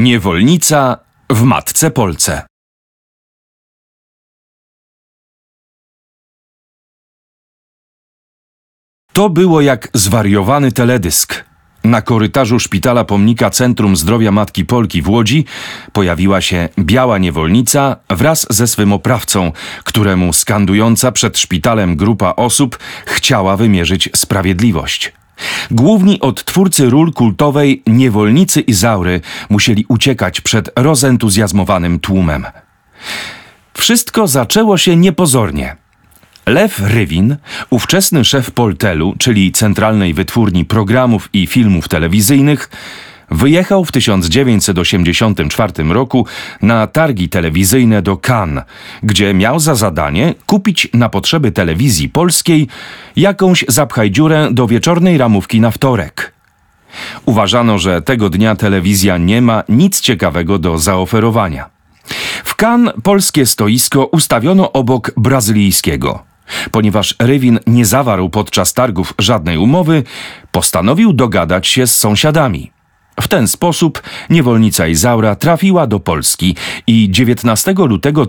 Niewolnica w Matce Polce. To było jak zwariowany teledysk. Na korytarzu szpitala pomnika Centrum Zdrowia Matki Polki w Łodzi pojawiła się biała niewolnica wraz ze swym oprawcą, któremu skandująca przed szpitalem grupa osób chciała wymierzyć sprawiedliwość. Główni odtwórcy ról kultowej Niewolnicy Izaury musieli uciekać przed rozentuzjazmowanym tłumem. Wszystko zaczęło się niepozornie. Lew Rywin, ówczesny szef Poltelu, czyli Centralnej Wytwórni Programów i Filmów Telewizyjnych, wyjechał w 1984 roku na targi telewizyjne do Cannes, gdzie miał za zadanie kupić na potrzeby telewizji polskiej jakąś zapchajdziurę do wieczornej ramówki na wtorek. Uważano, że tego dnia telewizja nie ma nic ciekawego do zaoferowania. W Cannes polskie stoisko ustawiono obok brazylijskiego. Ponieważ Rywin nie zawarł podczas targów żadnej umowy, postanowił dogadać się z sąsiadami. W ten sposób Niewolnica Izaura trafiła do Polski i 19 lutego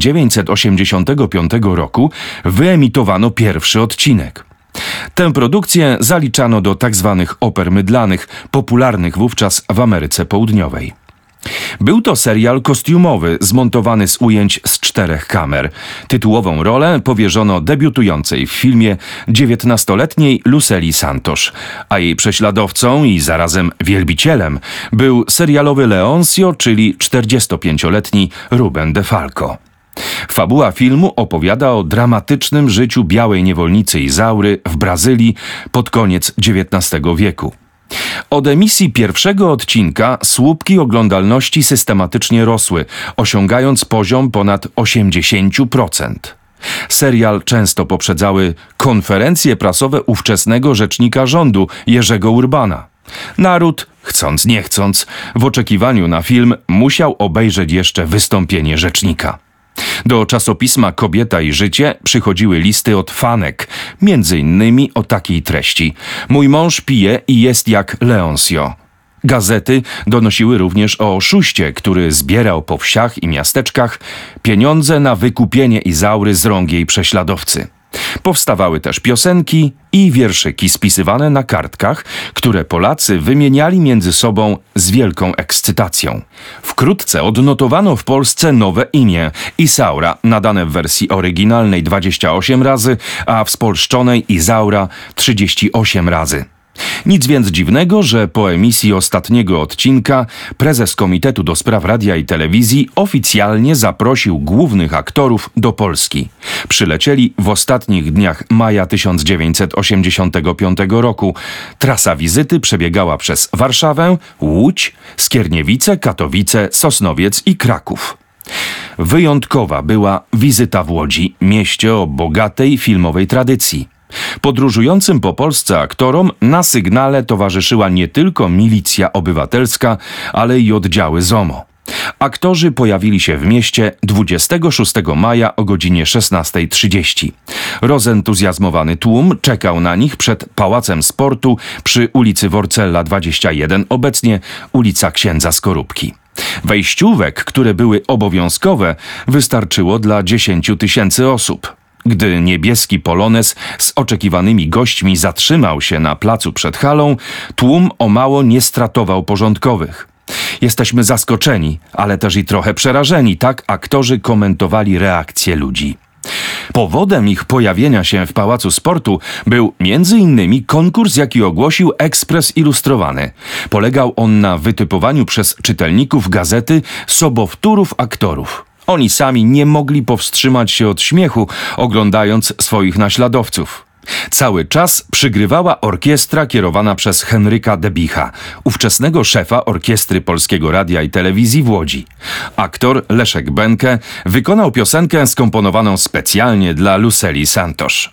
1985 roku wyemitowano pierwszy odcinek. Tę produkcję zaliczano do tzw. oper mydlanych, popularnych wówczas w Ameryce Południowej. Był to serial kostiumowy, zmontowany z ujęć z 4 kamer. Tytułową rolę powierzono debiutującej w filmie 19-letniej Luceli Santos, a jej prześladowcą i zarazem wielbicielem był serialowy Leoncio, czyli 45-letni Ruben De Falco. Fabuła filmu opowiada o dramatycznym życiu białej niewolnicy Izaury w Brazylii pod koniec XIX wieku. Od emisji pierwszego odcinka słupki oglądalności systematycznie rosły, osiągając poziom ponad 80%. Serial często poprzedzały konferencje prasowe ówczesnego rzecznika rządu Jerzego Urbana. Naród, chcąc nie chcąc, w oczekiwaniu na film musiał obejrzeć jeszcze wystąpienie rzecznika. Do czasopisma Kobieta i Życie przychodziły listy od fanek, między innymi o takiej treści: mój mąż pije i jest jak Leoncio. Gazety donosiły również o oszuście, który zbierał po wsiach i miasteczkach pieniądze na wykupienie Izaury z rąk jej prześladowcy. Powstawały też piosenki i wierszyki spisywane na kartkach, które Polacy wymieniali między sobą z wielką ekscytacją. Wkrótce odnotowano w Polsce nowe imię – Isaura, nadane w wersji oryginalnej 28 razy, a w spolszczonej Izaura 38 razy. Nic więc dziwnego, że po emisji ostatniego odcinka prezes Komitetu do Spraw Radia i Telewizji oficjalnie zaprosił głównych aktorów do Polski. Przylecieli w ostatnich dniach maja 1985 roku. Trasa wizyty przebiegała przez Warszawę, Łódź, Skierniewice, Katowice, Sosnowiec i Kraków. Wyjątkowa była wizyta w Łodzi, mieście o bogatej filmowej tradycji. Podróżującym po Polsce aktorom na sygnale towarzyszyła nie tylko milicja obywatelska, ale i oddziały ZOMO. Aktorzy pojawili się w mieście 26 maja o godzinie 16:30. Rozentuzjazmowany tłum czekał na nich przed Pałacem Sportu przy ulicy Worcella 21, obecnie ulica Księdza Skorupki. Wejściówek, które były obowiązkowe, wystarczyło dla 10 000 osób. Gdy niebieski Polonez z oczekiwanymi gośćmi zatrzymał się na placu przed halą, tłum o mało nie stratował porządkowych. Jesteśmy zaskoczeni, ale też i trochę przerażeni, tak aktorzy komentowali reakcję ludzi. Powodem ich pojawienia się w Pałacu Sportu był m.in. konkurs, jaki ogłosił Ekspres Ilustrowany. Polegał on na wytypowaniu przez czytelników gazety sobowtórów aktorów. Oni sami nie mogli powstrzymać się od śmiechu, oglądając swoich naśladowców. Cały czas przygrywała orkiestra kierowana przez Henryka Debicha, ówczesnego szefa Orkiestry Polskiego Radia i Telewizji w Łodzi. Aktor Leszek Benke wykonał piosenkę skomponowaną specjalnie dla Luceli Santos.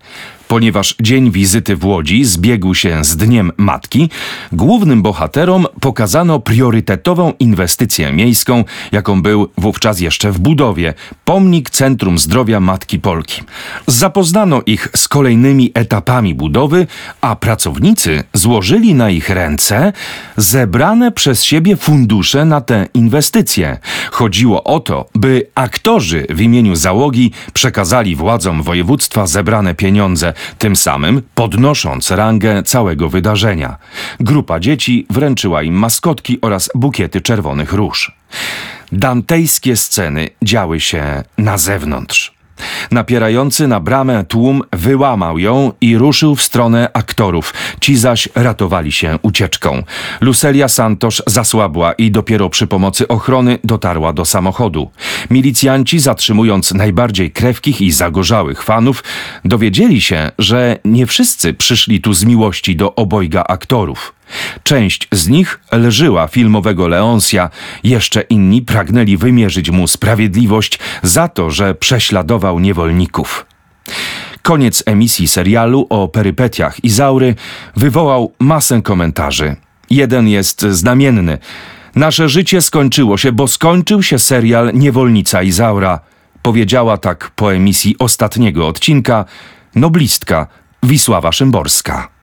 Ponieważ dzień wizyty w Łodzi zbiegł się z Dniem Matki, głównym bohaterom pokazano priorytetową inwestycję miejską, jaką był wówczas jeszcze w budowie – pomnik Centrum Zdrowia Matki Polki. Zapoznano ich z kolejnymi etapami budowy, a pracownicy złożyli na ich ręce zebrane przez siebie fundusze na tę inwestycję. Chodziło o to, by aktorzy w imieniu załogi przekazali władzom województwa zebrane pieniądze, tym samym podnosząc rangę całego wydarzenia. Grupa dzieci wręczyła im maskotki oraz bukiety czerwonych róż. Dantejskie sceny działy się na zewnątrz. Napierający na bramę tłum wyłamał ją i ruszył w stronę aktorów. Ci zaś ratowali się ucieczką. Lucelia Santos zasłabła i dopiero przy pomocy ochrony dotarła do samochodu. Milicjanci, zatrzymując najbardziej krewkich i zagorzałych fanów, dowiedzieli się, że nie wszyscy przyszli tu z miłości do obojga aktorów. Część z nich lżyła filmowego Leonsia, jeszcze inni pragnęli wymierzyć mu sprawiedliwość za to, że prześladował niewolników. Koniec emisji serialu o perypetiach Izaury wywołał masę komentarzy. Jeden jest znamienny. Nasze życie skończyło się, bo skończył się serial Niewolnica Izaura. Powiedziała tak po emisji ostatniego odcinka noblistka Wisława Szymborska.